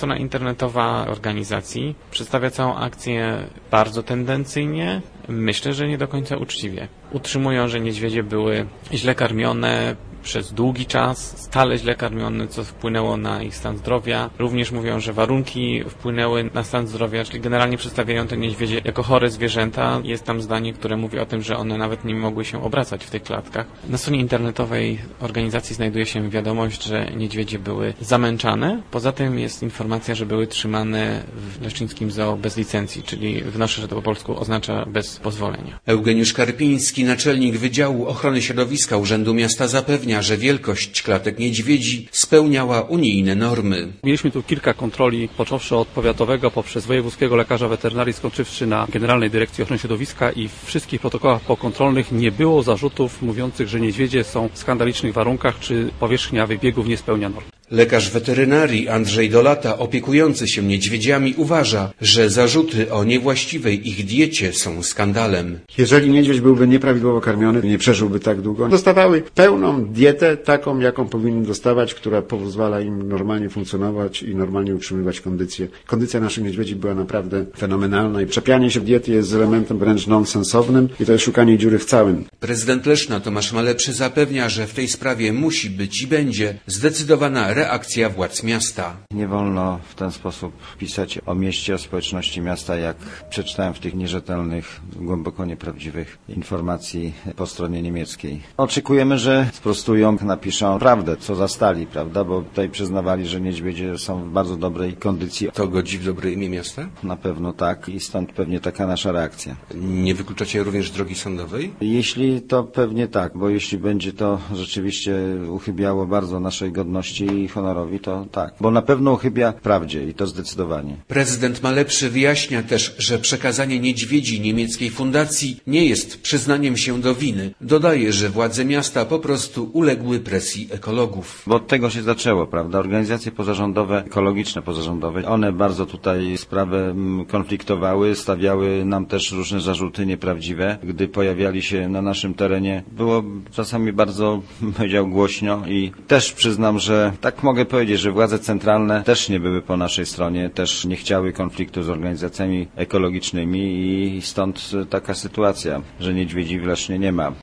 strona internetowa organizacji przedstawia całą akcję bardzo tendencyjnie, myślę, że nie do końca uczciwie. Utrzymują, że niedźwiedzie były źle karmione przez długi czas, stale źle karmione, co wpłynęło na ich stan zdrowia. Również mówią, że warunki wpłynęły na stan zdrowia, czyli generalnie przedstawiają te niedźwiedzie jako chore zwierzęta. Jest tam zdanie, które mówi o tym, że one nawet nie mogły się obracać w tych klatkach. Na stronie internetowej organizacji znajduje się wiadomość, że niedźwiedzie były zamęczane. Poza tym jest informacja, że były trzymane w leszczyńskim zoo bez licencji, czyli wnoszę, że to po polsku oznacza bez pozwolenia. Eugeniusz Karpiński, naczelnik Wydziału Ochrony Środowiska Urzędu Miasta, zapewnia, że wielkość klatek niedźwiedzi spełniała unijne normy. Mieliśmy tu kilka kontroli, począwszy od powiatowego, poprzez wojewódzkiego lekarza weterynarii, skończywszy na Generalnej Dyrekcji Ochrony Środowiska, i w wszystkich protokołach pokontrolnych nie było zarzutów mówiących, że niedźwiedzie są w skandalicznych warunkach, czy powierzchnia wybiegów nie spełnia norm. Lekarz weterynarii Andrzej Dolata, opiekujący się niedźwiedziami, uważa, że zarzuty o niewłaściwej ich diecie są skandalem. Jeżeli niedźwiedź byłby nieprawidłowo karmiony, nie przeżyłby tak długo. Dostawały pełną dietę, taką jaką powinny dostawać, która pozwala im normalnie funkcjonować i normalnie utrzymywać kondycję. Kondycja naszych niedźwiedzi była naprawdę fenomenalna i czepianie się diety jest elementem wręcz nonsensownym i to jest szukanie dziury w całym. Prezydent Leszna Tomasz Malepszy zapewnia, że w tej sprawie musi być i będzie zdecydowana reakcja władz miasta. Nie wolno w ten sposób pisać o mieście, o społeczności miasta, jak przeczytałem w tych nierzetelnych, głęboko nieprawdziwych informacji po stronie niemieckiej. Oczekujemy, że sprostują, napiszą prawdę, co zastali, prawda, bo tutaj przyznawali, że niedźwiedzie są w bardzo dobrej kondycji. To godzi w dobre imię miasta? Na pewno tak i stąd pewnie taka nasza reakcja. Nie wykluczacie również drogi sądowej? Jeśli to pewnie tak, bo jeśli będzie to rzeczywiście uchybiało bardzo naszej godności i honorowi, to tak. Bo na pewno uchybia prawdzie i to zdecydowanie. Prezydent Malepszy wyjaśnia też, że przekazanie niedźwiedzi niemieckiej fundacji nie jest przyznaniem się do winy. Dodaje, że władze miasta po prostu uległy presji ekologów. Bo od tego się zaczęło, prawda? Organizacje pozarządowe, ekologiczne pozarządowe, one bardzo tutaj sprawę konfliktowały, stawiały nam też różne zarzuty nieprawdziwe. Gdy pojawiali się na naszym terenie, było czasami bardzo, powiedział, głośno i też przyznam, że tak mogę powiedzieć, że władze centralne też nie były po naszej stronie, też nie chciały konfliktu z organizacjami ekologicznymi i stąd taka sytuacja, że niedźwiedzi w Lesznie nie ma.